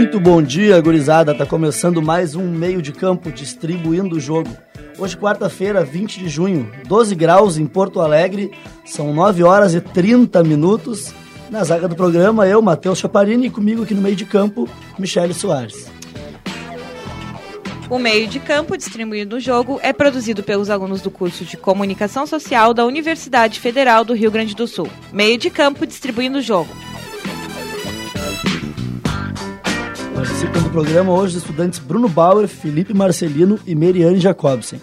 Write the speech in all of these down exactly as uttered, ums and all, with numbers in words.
Muito bom dia, gurizada. Tá começando mais um Meio de Campo, distribuindo o jogo. Hoje, quarta-feira, vinte de junho, doze graus em Porto Alegre. São nove horas e trinta minutos. Na zaga do programa, eu, Matheus Chaparini, e comigo aqui no meio de campo, Michele Soares. O Meio de Campo, distribuindo o jogo, é produzido pelos alunos do curso de Comunicação Social da Universidade Federal do Rio Grande do Sul. Meio de Campo, distribuindo o jogo. Participam do programa hoje os estudantes Bruno Bauer, Felipe Marcelino e Meriane Jacobsen.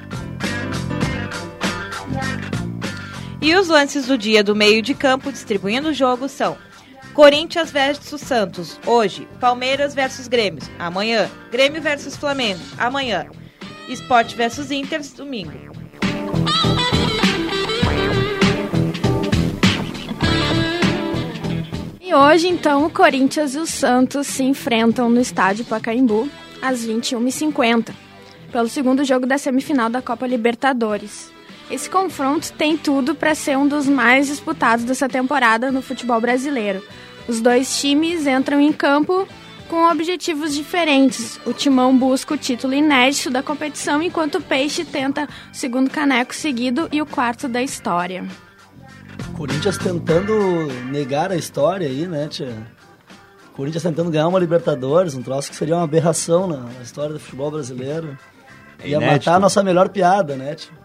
E os lances do dia do Meio de Campo, distribuindo o jogo, são: Corinthians versus Santos, hoje. Palmeiras versus Grêmio, amanhã. Grêmio versus Flamengo, amanhã. Sport versus Inter, domingo. E hoje, então, o Corinthians e o Santos se enfrentam no estádio Pacaembu, às vinte e uma e cinquenta, pelo segundo jogo da semifinal da Copa Libertadores. Esse confronto tem tudo para ser um dos mais disputados dessa temporada no futebol brasileiro. Os dois times entram em campo com objetivos diferentes. O Timão busca o título inédito da competição, enquanto o Peixe tenta o segundo caneco seguido e o quarto da história. Corinthians tentando negar a história aí, né, tia? Corinthians tentando ganhar uma Libertadores, um troço que seria uma aberração na história do futebol brasileiro. É Ia inédito. matar a nossa melhor piada, né, tia?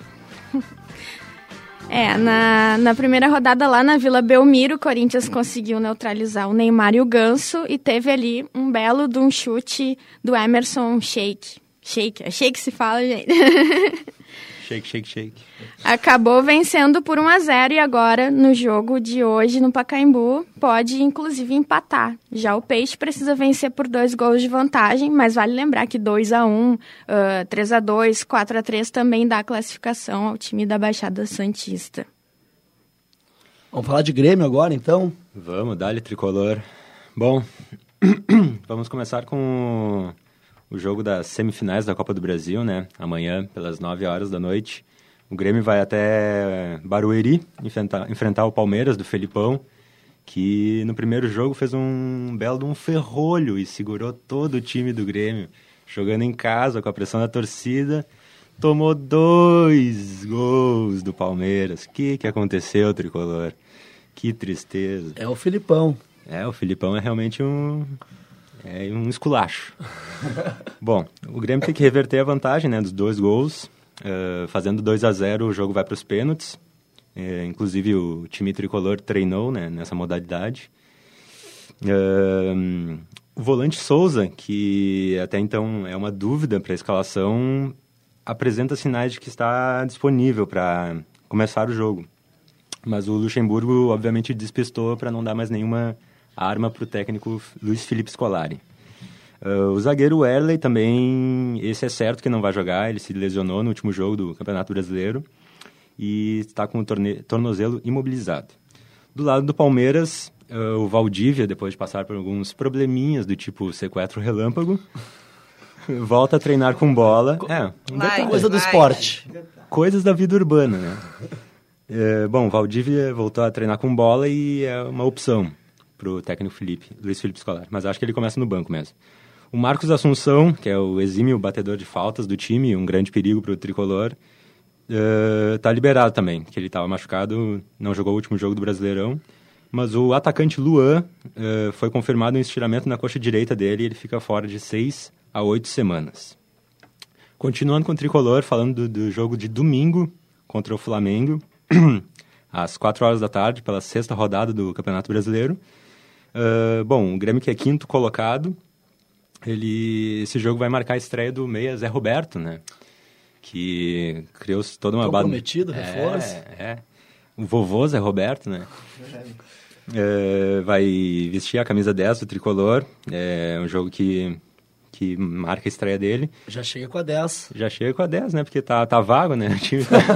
É, na, na primeira rodada lá na Vila Belmiro, o Corinthians conseguiu neutralizar o Neymar e o Ganso e teve ali um belo de um chute do Emerson Sheik. Sheik, é Sheik que se fala, gente. Shake, shake, shake. Acabou vencendo por um a zero e agora, no jogo de hoje, no Pacaembu, pode inclusive empatar. Já o Peixe precisa vencer por dois gols de vantagem, mas vale lembrar que dois a um, uh, três a dois, quatro a três também dá classificação ao time da Baixada Santista. Vamos falar de Grêmio agora, então? Vamos, dá-lhe tricolor. Bom, vamos começar com o jogo das semifinais da Copa do Brasil, né? Amanhã, pelas nove horas da noite. O Grêmio vai até Barueri enfrentar, enfrentar o Palmeiras do Felipão, que no primeiro jogo fez um belo de um ferrolho e segurou todo o time do Grêmio, jogando em casa com a pressão da torcida. Tomou dois gols do Palmeiras. O que, que aconteceu, tricolor? Que tristeza. É o Felipão. É, o Felipão é realmente um... É um esculacho. Bom, o Grêmio tem que reverter a vantagem, né, dos dois gols. Uh, fazendo dois a zero, o jogo vai para os pênaltis. Uh, inclusive, o time tricolor treinou, né, nessa modalidade. Uh, o volante Souza, que até então é uma dúvida para a escalação, apresenta sinais de que está disponível para começar o jogo. Mas o Luxemburgo, obviamente, despistou para não dar mais nenhuma arma para o técnico Luiz Felipe Scolari. Uh, o zagueiro Werley também, esse é certo que não vai jogar, ele se lesionou no último jogo do Campeonato Brasileiro e está com o torne- tornozelo imobilizado. Do lado do Palmeiras, uh, o Valdívia, depois de passar por alguns probleminhas do tipo sequestro relâmpago, volta a treinar com bola. É, um Vai, detalhe. Coisa do vai. esporte. Coisas da vida urbana, né? É, bom, Valdívia voltou a treinar com bola e é uma opção para o técnico Felipe, Luiz Felipe Scolari, mas acho que ele começa no banco mesmo. O Marcos Assunção, que é o exímio batedor de faltas do time, um grande perigo para o tricolor, está uh, liberado também, que ele estava machucado, não jogou o último jogo do Brasileirão, mas o atacante Luan uh, foi confirmado um estiramento na coxa direita dele e ele fica fora de seis a oito semanas. Continuando com o tricolor, falando do, do jogo de domingo contra o Flamengo, às quatro horas da tarde, pela sexta rodada do Campeonato Brasileiro. Uh, bom, o Grêmio, que é quinto colocado, ele, esse jogo vai marcar a estreia do meia Zé Roberto, né? Que criou-se toda uma... Comprometido, reforço. É, é. O vovô Zé Roberto, né? É, vai vestir a camisa dez do tricolor. É um jogo que, que marca a estreia dele. Já chega com a dez. Já chega com a dez, né? Porque tá, tá vago, né? O time tá...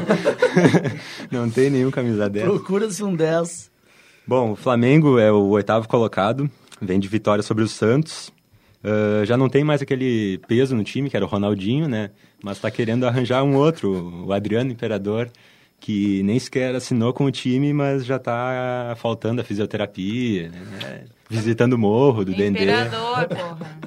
Não tem nenhum camisa dez. Procura-se um dez. Bom, o Flamengo é o oitavo colocado. Vem de vitória sobre o Santos. Uh, já não tem mais aquele peso no time, que era o Ronaldinho, né? Mas tá querendo arranjar um outro, o Adriano Imperador, que nem sequer assinou com o time, mas já tá faltando a fisioterapia, né? visitando o morro do Dendê. Imperador, porra.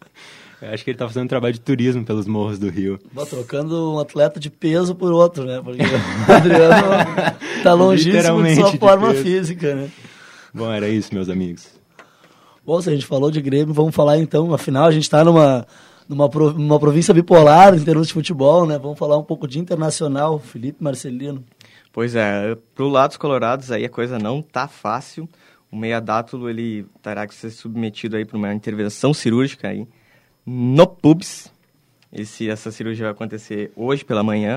Eu acho que ele tá fazendo um trabalho de turismo pelos morros do Rio. Bom, trocando um atleta de peso por outro, né? Porque o Adriano tá longíssimo de sua forma peso. física, né? Bom, era isso, meus amigos. Bom, se a gente falou de Grêmio, vamos falar então, afinal a gente tá numa, numa, numa província bipolar em termos de futebol, né? Vamos falar um pouco de internacional, Felipe Marcelino. Pois é, pro lado dos colorados aí a coisa não tá fácil. O Meia Dátulo, ele terá que ser submetido aí para uma intervenção cirúrgica aí no pubis. Esse, essa cirurgia vai acontecer hoje pela manhã.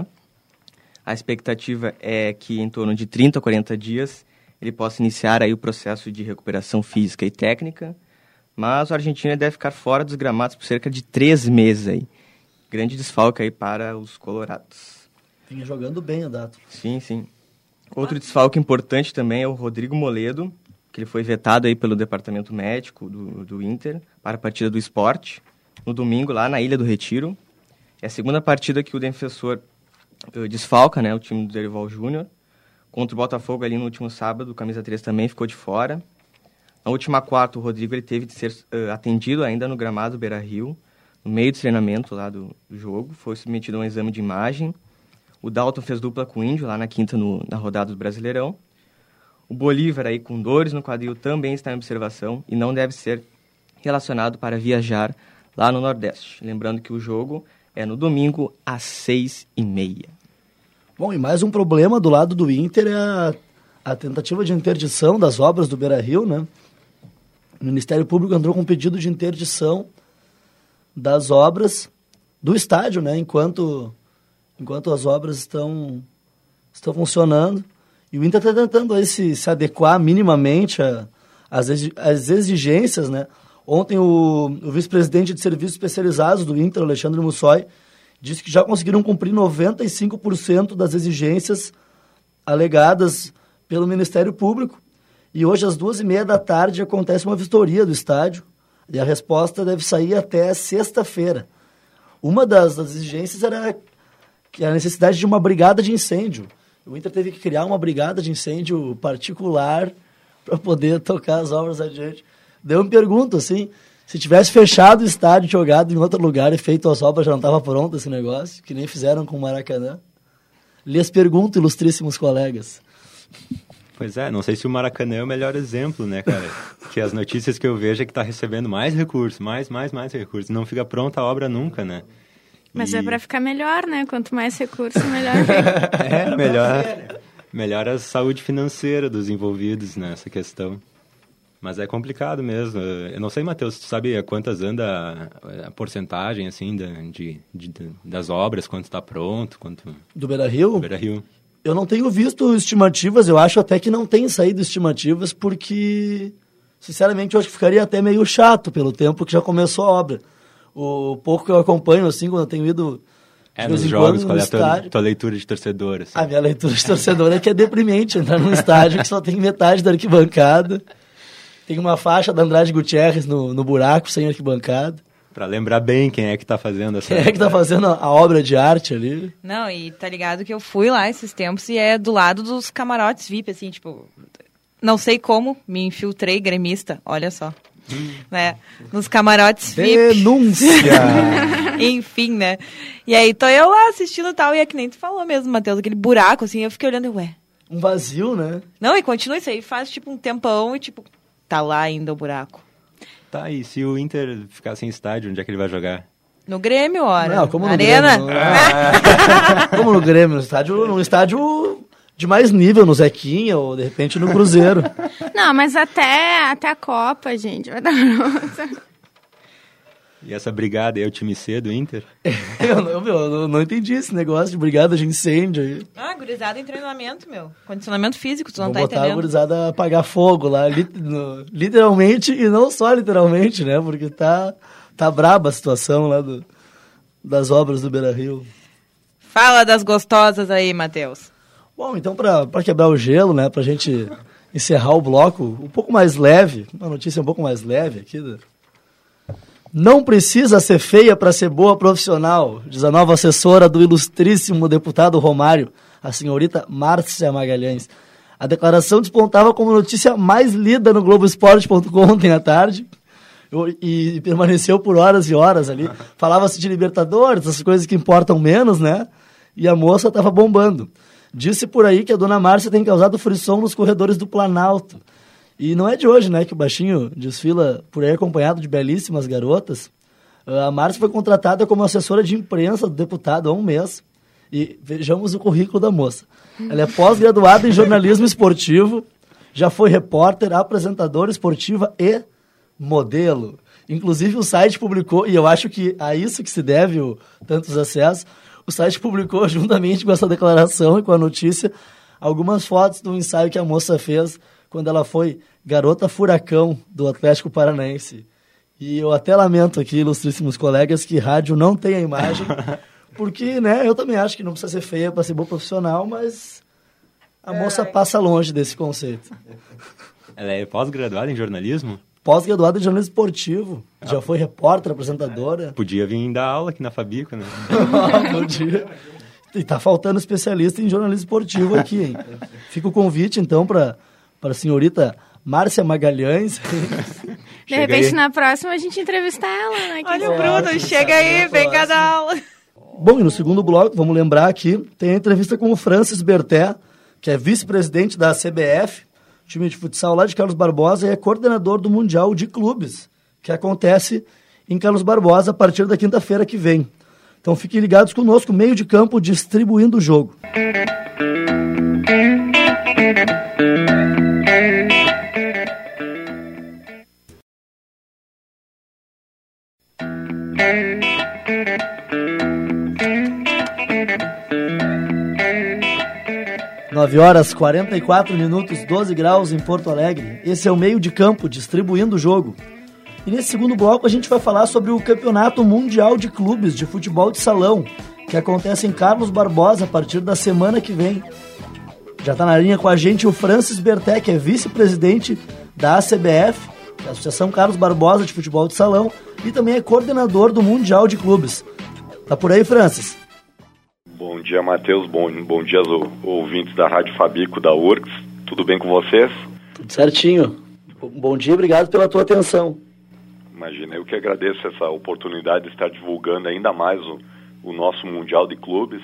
A expectativa é que em torno de trinta a quarenta dias ele possa iniciar aí o processo de recuperação física e técnica, mas o argentino deve ficar fora dos gramados por cerca de três meses aí. Grande desfalque aí para os colorados. Vinha jogando bem o Dátulo. Sim, sim. Outro desfalque importante também é o Rodrigo Moledo, que ele foi vetado aí pelo departamento médico do, do Inter para a partida do Sport, no domingo, lá na Ilha do Retiro. É a segunda partida que o defensor uh, desfalca, né, o time do Dorival Júnior. Contra o Botafogo ali no último sábado, o camisa três também ficou de fora. Na última quarta, o Rodrigo ele teve de ser uh, atendido ainda no gramado Beira-Rio, no meio do treinamento lá do, do jogo. Foi submetido a um exame de imagem. O Dalton fez dupla com o Índio lá na quinta, no, na rodada do Brasileirão. O Bolívar aí com dores no quadril também está em observação e não deve ser relacionado para viajar lá no Nordeste. Lembrando que o jogo é no domingo às seis e meia. Bom, e mais um problema do lado do Inter é a, a tentativa de interdição das obras do Beira-Rio, né? O Ministério Público entrou com um pedido de interdição das obras do estádio, né? Enquanto, enquanto as obras estão, estão funcionando. E o Inter está tentando aí se, se adequar minimamente às exigências, né? Ontem o, o vice-presidente de serviços especializados do Inter, Alexandre Mussoi, disse que já conseguiram cumprir noventa e cinco por cento das exigências alegadas pelo Ministério Público. E hoje, às duas e meia da tarde, acontece uma vistoria do estádio e a resposta deve sair até sexta-feira. Uma das, das exigências era que a necessidade de uma brigada de incêndio. O Inter teve que criar uma brigada de incêndio particular para poder tocar as obras adiante. Daí eu me pergunto, assim, se tivesse fechado o estádio, jogado em outro lugar e feito as obras, já não estava pronto esse negócio, que nem fizeram com o Maracanã. Lhes pergunto, ilustríssimos colegas. Pois é, não sei se o Maracanã é o melhor exemplo, né, cara? Que as notícias que eu vejo é que está recebendo mais recursos, mais, mais, mais recursos. Não fica pronta a obra nunca, né? Mas e... é para ficar melhor, né? Quanto mais recurso, melhor. É, melhor, melhor a saúde financeira dos envolvidos nessa questão. Mas é complicado mesmo. Eu não sei, Matheus, tu sabe a quantas anda a, a porcentagem, assim, da, de, de, das obras, quanto está pronto, quanto... Do Beira-Rio? Do Beira-Rio. Eu não tenho visto estimativas, eu acho até que não tem saído estimativas, porque, sinceramente, eu acho que ficaria até meio chato pelo tempo que já começou a obra. O pouco que eu acompanho, assim, quando eu tenho ido... É, nos jogos, qual é a tua, tua leitura de torcedor? Assim? A minha leitura de torcedor é que é deprimente entrar num estádio que só tem metade da arquibancada. Tem uma faixa da Andrade Gutierrez no, no buraco, sem arquibancada. Pra lembrar bem quem é que tá fazendo essa... Quem é que tá fazendo a, a obra de arte ali. Não, e tá ligado que eu fui lá esses tempos e é do lado dos camarotes V I P, assim, tipo... Não sei como, me infiltrei gremista, olha só. Hum. Né? Nos camarotes V I P. Denúncia! Enfim, né? E aí tô eu lá assistindo e tal, e é que nem tu falou mesmo, Matheus, aquele buraco, assim, eu fiquei olhando e ué... Um vazio, né? Não, e continua isso aí, faz tipo um tempão e tipo... Tá lá ainda o buraco. Tá, e se o Inter ficar sem estádio, onde é que ele vai jogar? No Grêmio, ora. Não, como no Arena. Grêmio. Ah. Como no Grêmio, no estádio, num estádio de mais nível, no Zequinha ou de repente no Cruzeiro. Não, mas até, até a Copa, gente, vai dar pronto. E essa brigada aí é o time C do Inter? eu, não, meu, eu não entendi esse negócio de brigada de incêndio aí. Ah, gurizada em treinamento, meu. Condicionamento físico, tu não Vou tá botar entendendo. a gurizada a apagar fogo lá, lit, no, literalmente e não só literalmente, né? Porque tá, tá braba a situação lá do, das obras do Beira-Rio. Fala das gostosas aí, Matheus. Bom, então pra, pra quebrar o gelo, né? Pra gente encerrar o bloco um pouco mais leve, uma notícia um pouco mais leve aqui do... Não precisa ser feia para ser boa profissional, diz a nova assessora do ilustríssimo deputado Romário, a senhorita Márcia Magalhães. A declaração despontava como notícia mais lida no globo esporte ponto com ontem à tarde. Eu, e permaneceu por horas e horas ali. Falava-se de Libertadores, essas coisas que importam menos, né? E a moça estava bombando. Disse por aí que a dona Márcia tem causado frisson nos corredores do Planalto. E não é de hoje, né, que o baixinho desfila por aí acompanhado de belíssimas garotas. A Márcia foi contratada como assessora de imprensa do deputado há um mês. E vejamos o currículo da moça. Ela é pós-graduada em jornalismo esportivo, já foi repórter, apresentadora esportiva e modelo. Inclusive o site publicou, e eu acho que a isso que se deve o, tantos acessos, o site publicou juntamente com essa declaração e com a notícia algumas fotos do ensaio que a moça fez quando ela foi garota furacão do Atlético Paranaense. E eu até lamento aqui, ilustríssimos colegas, que rádio não tem a imagem, porque, né, eu também acho que não precisa ser feia para ser boa profissional, mas a moça passa longe desse conceito. Ela é pós-graduada em jornalismo? Pós-graduada em jornalismo esportivo. Ah, já foi repórter, apresentadora. Podia vir dar aula aqui na Fabico, né? Podia. E tá faltando especialista em jornalismo esportivo aqui, hein? Fica o convite, então, para a senhorita Márcia Magalhães. De repente, aí, na próxima, a gente entrevista ela, né? Olha o Bruno, é, chega aí, vem cá dar aula. Bom, e no segundo bloco, vamos lembrar aqui, tem a entrevista com o Francis Berté, que é vice-presidente da C B F, time de futsal lá de Carlos Barbosa, e é coordenador do Mundial de Clubes, que acontece em Carlos Barbosa a partir da quinta-feira que vem. Então fiquem ligados conosco, meio de campo distribuindo o jogo. nove horas, quarenta e quatro minutos, doze graus em Porto Alegre. Esse é o meio de campo, distribuindo o jogo. E nesse segundo bloco a gente vai falar sobre o Campeonato Mundial de Clubes de Futebol de Salão, que acontece em Carlos Barbosa a partir da semana que vem. Já está na linha com a gente o Francis Berté, que é vice-presidente da A C B F, que é a Associação Carlos Barbosa de Futebol de Salão, e também é coordenador do Mundial de Clubes. Tá por aí, Francis? Bom dia, Matheus. Bom, bom dia aos ouvintes da Rádio Fabico, da U R G S. Tudo bem com vocês? Tudo certinho. Bom dia, obrigado pela tua atenção. Imagina, eu que agradeço essa oportunidade de estar divulgando ainda mais o, o nosso Mundial de Clubes,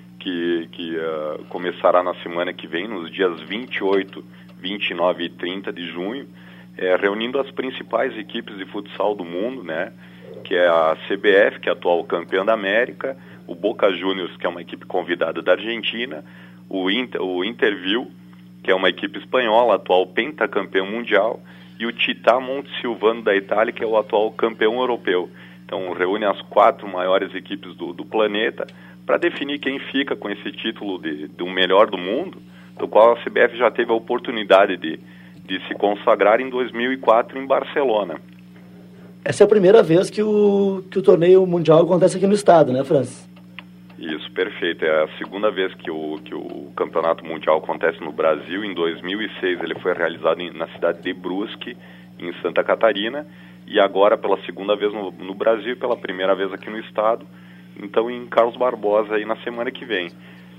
que, que uh, começará na semana que vem, nos dias vinte e oito, vinte e nove e trinta de junho, é, reunindo as principais equipes de futsal do mundo, né? Que é a C B F, que é a atual campeã da América, o Boca Juniors, que é uma equipe convidada da Argentina, o, Inter, o Interview, que é uma equipe espanhola, atual pentacampeão mundial, e o Città Montesilvano da Itália, que é o atual campeão europeu. Então reúne as quatro maiores equipes do, do planeta para definir quem fica com esse título de, de um melhor do mundo, do qual a C B F já teve a oportunidade de, de se consagrar em dois mil e quatro em Barcelona. Essa é a primeira vez que o, que o torneio mundial acontece aqui no estado, né, Francis? Isso, perfeito. É a segunda vez que o, que o campeonato mundial acontece no Brasil. Em dois mil e seis ele foi realizado em, na cidade de Brusque, em Santa Catarina, e agora pela segunda vez no, no Brasil, pela primeira vez aqui no estado, então em Carlos Barbosa aí na semana que vem.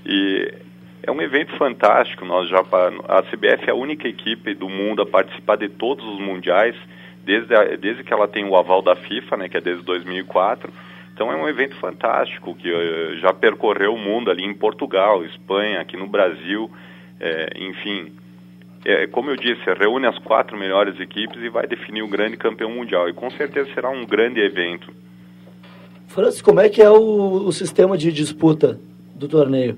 E é um evento fantástico. Nós já, a C B F é a única equipe do mundo a participar de todos os mundiais, desde, a, desde que ela tem o aval da FIFA, né, que é desde dois mil e quatro. Então é um evento fantástico, que uh, já percorreu o mundo ali em Portugal, Espanha, aqui no Brasil, é, enfim. É, como eu disse, reúne as quatro melhores equipes e vai definir o grande campeão mundial. E com certeza será um grande evento. Francis, como é que é o, o sistema de disputa do torneio?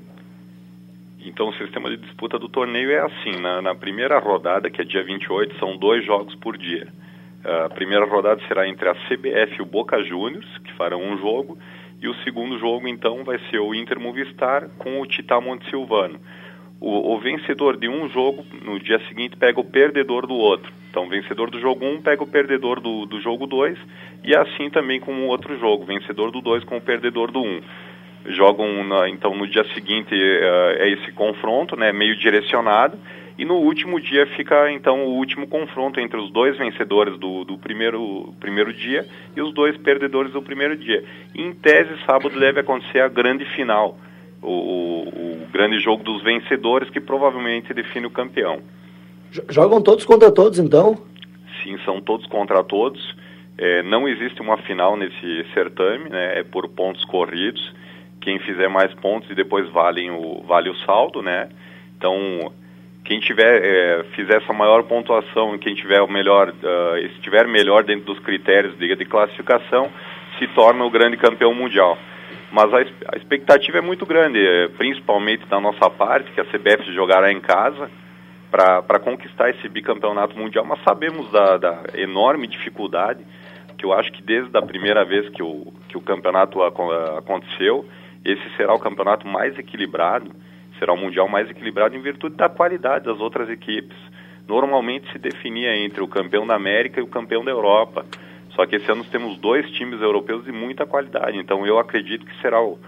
Então o sistema de disputa do torneio é assim, na, na primeira rodada, que é dia vinte e oito, são dois jogos por dia. A primeira rodada será entre a C B F e o Boca Juniors, que farão um jogo, e o segundo jogo, então, vai ser o Inter Movistar com o Città Montesilvano. O, o vencedor de um jogo, no dia seguinte, pega o perdedor do outro. Então, o vencedor do jogo um pega o perdedor do, do jogo dois, e assim também com o outro jogo, vencedor do dois com o perdedor do um. Jogam, na, então, no dia seguinte, uh, é esse confronto, né, meio direcionado, e no último dia fica, então, o último confronto entre os dois vencedores do, do primeiro, primeiro dia e os dois perdedores do primeiro dia. E, em tese, sábado deve acontecer a grande final, o, o, o grande jogo dos vencedores que provavelmente define o campeão. Jogam todos contra todos, então? Sim, são todos contra todos. É, não existe uma final nesse certame, né? É por pontos corridos. Quem fizer mais pontos e depois vale o, vale o saldo, né? Então, quem tiver, é, fizer essa maior pontuação, quem tiver o melhor, uh, estiver melhor dentro dos critérios de, de classificação, se torna o grande campeão mundial. Mas a, a expectativa é muito grande, é, principalmente da nossa parte, que a C B F jogará em casa para conquistar esse bicampeonato mundial. Mas sabemos da, da enorme dificuldade, que eu acho que desde a primeira vez que o, que o campeonato a, aconteceu, esse será o campeonato mais equilibrado, será o mundial mais equilibrado em virtude da qualidade das outras equipes. Normalmente se definia entre o campeão da América e o campeão da Europa. Só que esse ano temos dois times europeus de muita qualidade. Então eu acredito que será o,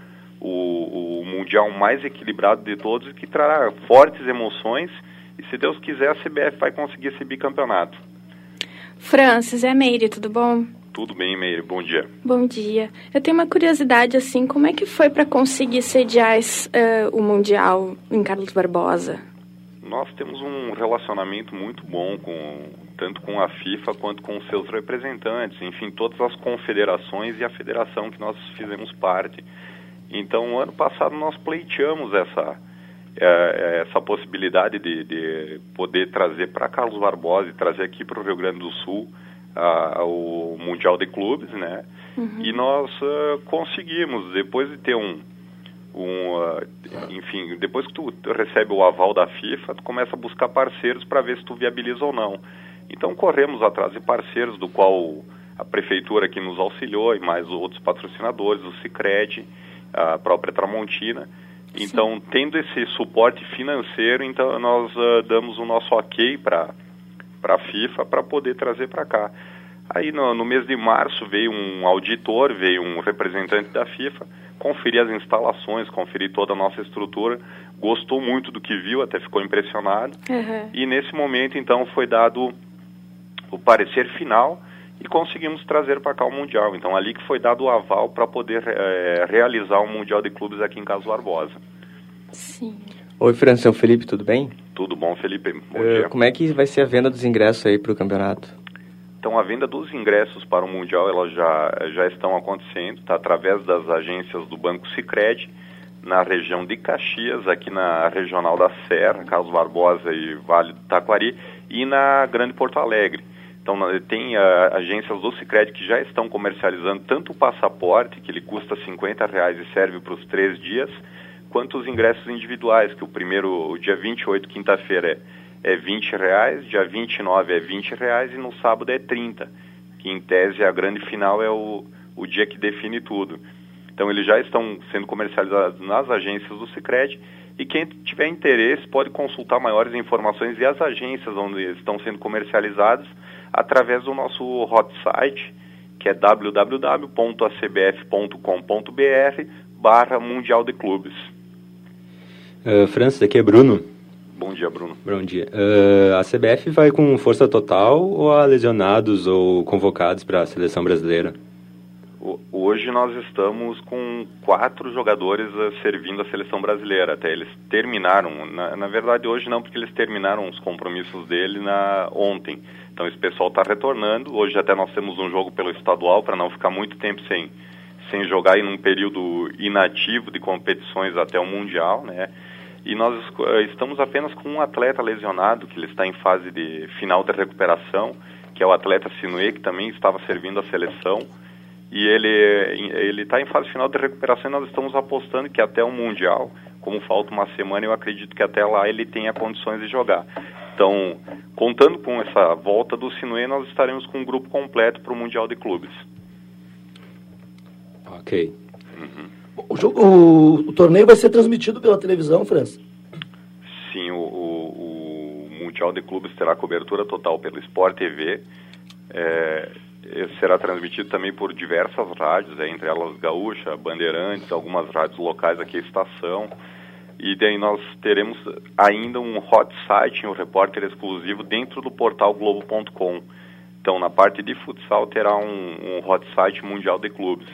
o, o mundial mais equilibrado de todos e que trará fortes emoções. E se Deus quiser, a C B F vai conseguir esse bicampeonato. Francis, é Meire, tudo bom? Tudo bem, Meire, bom dia. Bom dia. Eu tenho uma curiosidade, assim, como é que foi para conseguir sediar esse, uh, o Mundial em Carlos Barbosa? Nós temos um relacionamento muito bom, com, tanto com a FIFA quanto com os seus representantes, enfim, todas as confederações e a federação que nós fizemos parte. Então, ano passado nós pleiteamos essa, é, essa possibilidade de, de poder trazer para Carlos Barbosa e trazer aqui para o Rio Grande do Sul a, o Mundial de Clubes, né? Uhum. E nós uh, conseguimos, depois de ter um, um uh, enfim, depois que tu recebe o aval da FIFA, tu começa a buscar parceiros para ver se tu viabiliza ou não. Então corremos atrás de parceiros, do qual a prefeitura aqui nos auxiliou e mais outros patrocinadores, o Sicredi, a própria Tramontina. Então, Sim. tendo esse suporte financeiro, então nós uh, damos o nosso ok para para a FIFA para poder trazer para cá. Aí no, no mês de março veio um auditor, veio um representante da FIFA, conferir as instalações, conferir toda a nossa estrutura, gostou muito do que viu, até ficou impressionado. Uhum. E nesse momento, então, foi dado o parecer final e conseguimos trazer para cá o Mundial. Então, ali que foi dado o aval para poder é, realizar o Mundial de Clubes aqui em Carlos Barbosa. Sim. Oi, Francisco, Felipe, tudo bem? Tudo bom, Felipe? Bom uh, dia. Como é que vai ser a venda dos ingressos aí para o campeonato? Então, a venda dos ingressos para o Mundial, elas já, já estão acontecendo, tá? Através das agências do Banco Sicredi, na região de Caxias, aqui na Regional da Serra, Carlos Barbosa e Vale do Taquari, e na Grande Porto Alegre. Então, tem uh, agências do Sicredi que já estão comercializando tanto o passaporte, que ele custa cinquenta reais e serve para os três dias, quanto os ingressos individuais, que o primeiro, o dia vinte e oito, quinta-feira, é, é vinte reais, dia vinte e nove é vinte reais e no sábado é trinta, que em tese a grande final é o, o dia que define tudo. Então eles já estão sendo comercializados nas agências do Sicredi e quem tiver interesse pode consultar maiores informações e as agências onde estão sendo comercializados através do nosso hot site, que é w w w ponto a c b f ponto com ponto b r barra Mundial de Clubes. Uh, Francis, aqui é Bruno. Bom dia, Bruno. Bom dia. Uh, a C B F vai com força total ou há lesionados ou convocados para a seleção brasileira? Hoje nós estamos com quatro jogadores uh, servindo a seleção brasileira. Até eles terminaram, na, na verdade hoje não, porque eles terminaram os compromissos dele na, ontem. Então esse pessoal está retornando. Hoje até nós temos um jogo pelo estadual para não ficar muito tempo sem, sem jogar em um período inativo de competições até o Mundial, né? E nós estamos apenas com um atleta lesionado, que ele está em fase de final de recuperação, que é o atleta Sinuê, que também estava servindo a seleção. E ele ele está em fase final de recuperação e nós estamos apostando que até o Mundial, como falta uma semana, eu acredito que até lá ele tenha condições de jogar. Então, contando com essa volta do Sinuê, nós estaremos com um grupo completo para o Mundial de Clubes. Ok. Uhum. O, jogo, o, o torneio vai ser transmitido pela televisão, França? Sim, o, o, o Mundial de Clubes terá cobertura total pelo Sport T V. É, será transmitido também por diversas rádios, é, entre elas Gaúcha, Bandeirantes, algumas rádios locais aqui, Estação. E daí nós teremos ainda um hot site, um repórter exclusivo dentro do portal globo ponto com. Então, na parte de futsal, terá um, um hot site Mundial de Clubes.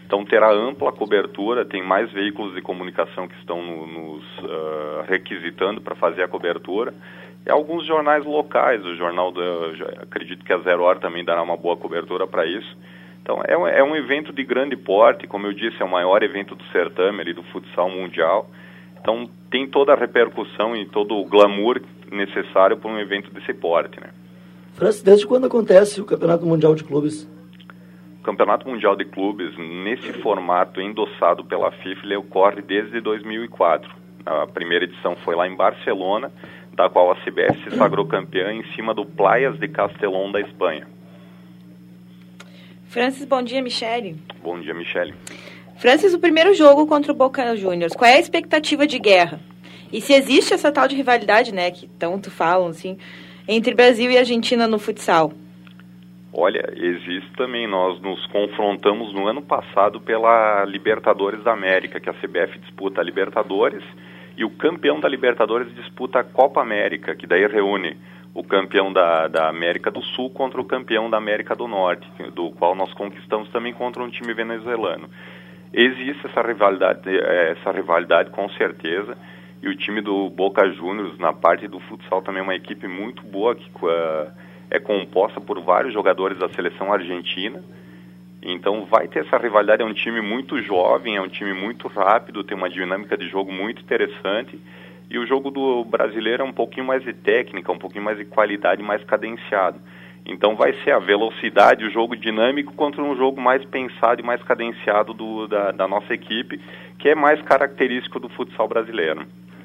Então terá ampla cobertura, tem mais veículos de comunicação que estão no, nos uh, requisitando para fazer a cobertura. E alguns jornais locais, o jornal, do, acredito que a Zero Hora também dará uma boa cobertura para isso. Então é um, é um evento de grande porte, como eu disse, é o maior evento do certame ali, do futsal mundial. Então tem toda a repercussão e todo o glamour necessário para um evento desse porte, né? Francis, desde quando acontece o Campeonato Mundial de Clubes? O Campeonato Mundial de Clubes, nesse formato endossado pela FIFA, ele ocorre desde dois mil e quatro. A primeira edição foi lá em Barcelona, da qual a C B F se sagrou campeã em cima do Playas de Castellón da Espanha. Francis, bom dia, Michele. Bom dia, Michele. Francis, o primeiro jogo contra o Boca Juniors, qual é a expectativa de guerra? E se existe essa tal de rivalidade, né, que tanto falam, assim, entre Brasil e Argentina no futsal? Olha, existe também. Nós nos confrontamos no ano passado pela Libertadores da América, que a C B F disputa a Libertadores, e o campeão da Libertadores disputa a Copa América, que daí reúne o campeão da, da América do Sul contra o campeão da América do Norte, do qual nós conquistamos também contra um time venezuelano. Existe essa rivalidade, essa rivalidade com certeza, e o time do Boca Juniors, na parte do futsal, também é uma equipe muito boa, que uh, é composta por vários jogadores da seleção argentina. Então vai ter essa rivalidade, é um time muito jovem, é um time muito rápido, tem uma dinâmica de jogo muito interessante, e o jogo do brasileiro é um pouquinho mais de técnica, um pouquinho mais de qualidade, mais cadenciado. Então vai ser a velocidade, o jogo dinâmico contra um jogo mais pensado e mais cadenciado do, da, da nossa equipe, que é mais característico do futsal brasileiro.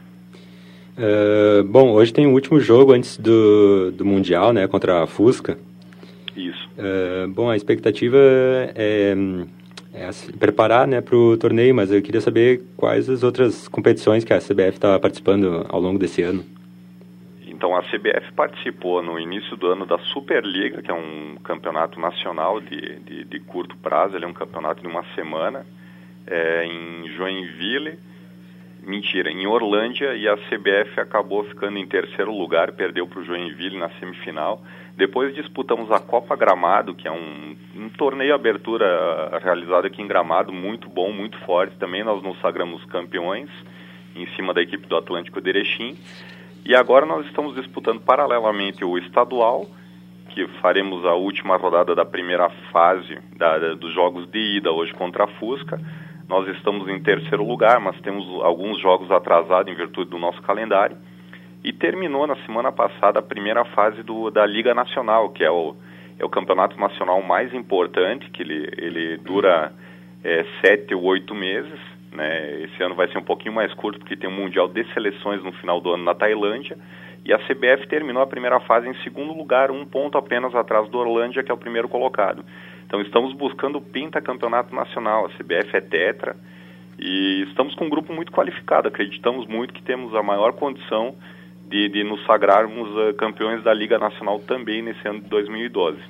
Uh, bom, hoje tem o último jogo antes do, do Mundial, né, contra a Fusca. Isso. Uh, bom, a expectativa é, é preparar, né, para o torneio, mas eu queria saber quais as outras competições que a C B F está participando ao longo desse ano. Então, a C B F participou no início do ano da Superliga, que é um campeonato nacional de, de, de curto prazo, ele é um campeonato de uma semana, é, em Joinville, mentira, em Orlândia, e a C B F acabou ficando em terceiro lugar, perdeu para o Joinville na semifinal. Depois disputamos a Copa Gramado, que é um, um torneio abertura realizado aqui em Gramado, muito bom, muito forte. Também nós nos sagramos campeões, em cima da equipe do Atlântico de Erechim. E agora nós estamos disputando paralelamente o estadual, que faremos a última rodada da primeira fase da, da, dos jogos de ida hoje contra a Fusca. Nós estamos em terceiro lugar, mas temos alguns jogos atrasados em virtude do nosso calendário. E terminou na semana passada a primeira fase do, da Liga Nacional, que é o, é o campeonato nacional mais importante, que ele, ele dura é, sete ou oito meses. Né? Esse ano vai ser um pouquinho mais curto, porque tem um Mundial de Seleções no final do ano na Tailândia. E a C B F terminou a primeira fase em segundo lugar, um ponto apenas atrás do Orlândia, que é o primeiro colocado. Então estamos buscando o pentacampeonato nacional, a C B F é tetra, e estamos com um grupo muito qualificado, acreditamos muito que temos a maior condição de, de nos sagrarmos uh, campeões da Liga Nacional também nesse ano de dois mil e doze.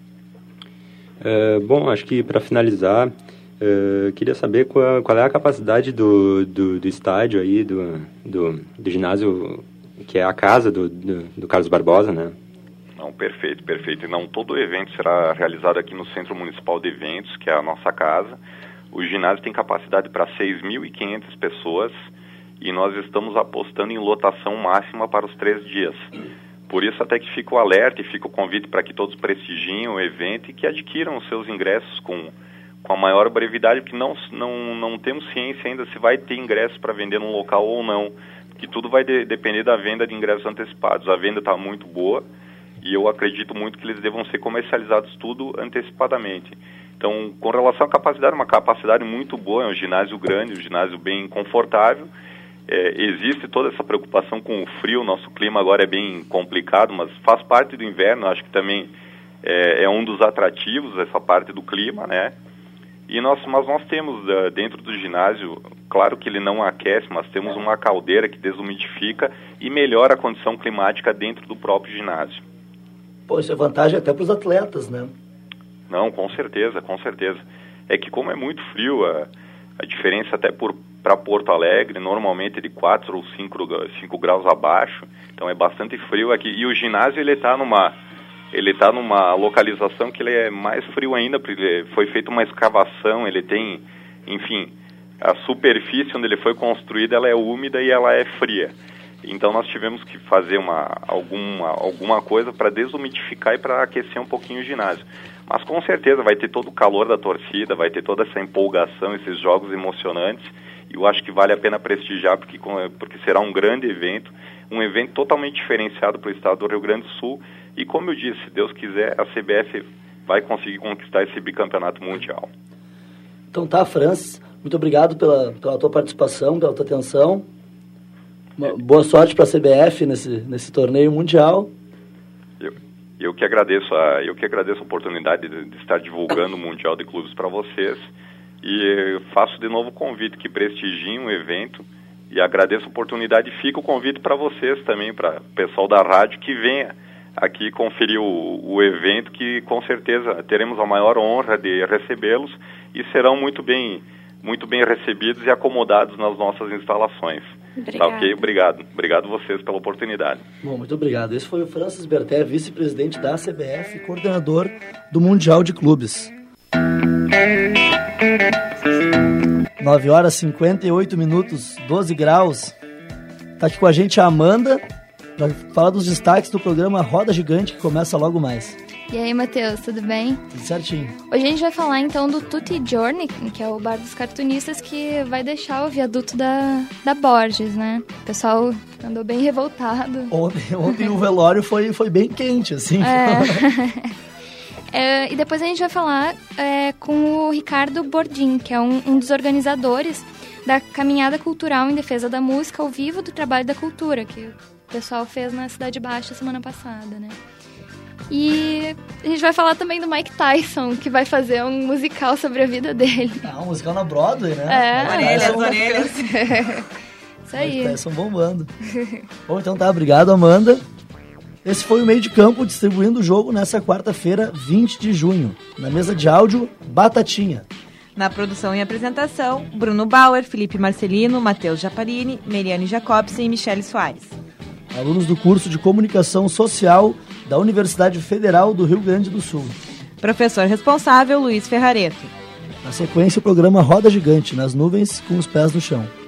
É, bom, acho que para finalizar, uh, queria saber qual, qual é a capacidade do, do, do estádio aí, do, do, do ginásio, que é a casa do, do, do Carlos Barbosa, né? Não, perfeito, perfeito. E não, todo o evento será realizado aqui no Centro Municipal de Eventos, que é a nossa casa. O ginásio tem capacidade para seis mil e quinhentas pessoas e nós estamos apostando em lotação máxima para os três dias. Por isso até que fica o alerta e fica o convite para que todos prestigiem o evento e que adquiram os seus ingressos com, com a maior brevidade, porque não, não, não temos ciência ainda se vai ter ingressos para vender num local ou não, que tudo vai de, depender da venda de ingressos antecipados. A venda está muito boa, e eu acredito muito que eles devam ser comercializados tudo antecipadamente. Então, com relação à capacidade, uma capacidade muito boa, é um ginásio grande, um ginásio bem confortável. É, existe toda essa preocupação com o frio, nosso clima agora é bem complicado, mas faz parte do inverno, acho que também é, é um dos atrativos, essa parte do clima, né? E nós, mas nós temos uh, dentro do ginásio, claro que ele não aquece, mas temos uma caldeira que desumidifica e melhora a condição climática dentro do próprio ginásio. Pô, isso é vantagem até para os atletas, né? Não, com certeza, com certeza. É que como é muito frio, a, a diferença até para Porto Alegre, normalmente é de quatro ou cinco graus abaixo, então é bastante frio aqui. E o ginásio ele está numa, ele está numa localização que ele é mais frio ainda, porque foi feita uma escavação, ele tem, enfim, a superfície onde ele foi construído, ela é úmida e ela é fria. Então nós tivemos que fazer uma, alguma, alguma coisa para desumidificar e para aquecer um pouquinho o ginásio. Mas com certeza vai ter todo o calor da torcida, vai ter toda essa empolgação, esses jogos emocionantes, e eu acho que vale a pena prestigiar, porque, porque será um grande evento, um evento totalmente diferenciado para o estado do Rio Grande do Sul, e como eu disse, se Deus quiser, a C B F vai conseguir conquistar esse bicampeonato mundial. Então tá, Francis, muito obrigado pela, pela tua participação, pela tua atenção. Uma boa sorte para a C B F nesse, nesse torneio mundial. Eu, eu, que agradeço a, eu que agradeço a oportunidade de, de estar divulgando o Mundial de Clubes para vocês, e faço de novo o convite que prestigiem o evento, e agradeço a oportunidade e fica o convite para vocês também, para o pessoal da rádio, que venha aqui conferir o, o evento, que com certeza teremos a maior honra de recebê-los e serão muito bem, muito bem recebidos e acomodados nas nossas instalações. Tá ok? Obrigado. Obrigado vocês pela oportunidade. Bom, muito obrigado. Esse foi o Francis Berté, vice-presidente da C B F e coordenador do Mundial de Clubes. nove horas e cinquenta e oito minutos, doze graus. Tá aqui com a gente a Amanda para falar dos destaques do programa Roda Gigante, que começa logo mais. E aí, Matheus, tudo bem? Tudo certinho. Hoje a gente vai falar então do Tutti Giorni, que é o bar dos cartunistas que vai deixar o viaduto da, da Borges, né? O pessoal andou bem revoltado. Ontem, ontem o velório foi, foi bem quente, assim. É. é, e depois a gente vai falar é, com o Ricardo Bordim, que é um, um dos organizadores da Caminhada Cultural em Defesa da Música ao Vivo do Trabalho da Cultura, que o pessoal fez na Cidade Baixa semana passada, né? E a gente vai falar também do Mike Tyson, que vai fazer um musical sobre a vida dele. Ah, um musical na Broadway, né? É. Orelhas, orelhas. Isso aí. Mike Tyson bombando. Bom, então tá, obrigado, Amanda. Esse foi o Meio de Campo distribuindo o jogo nessa quarta-feira, vinte de junho. Na mesa de áudio, Batatinha. Na produção e apresentação, Bruno Bauer, Felipe Marcelino, Matheus Japarini, Meriane Jacobsen e Michele Soares. Alunos do curso de Comunicação Social da Universidade Federal do Rio Grande do Sul. Professor responsável, Luiz Ferrareto. Na sequência, o programa Roda Gigante, nas nuvens com os pés no chão.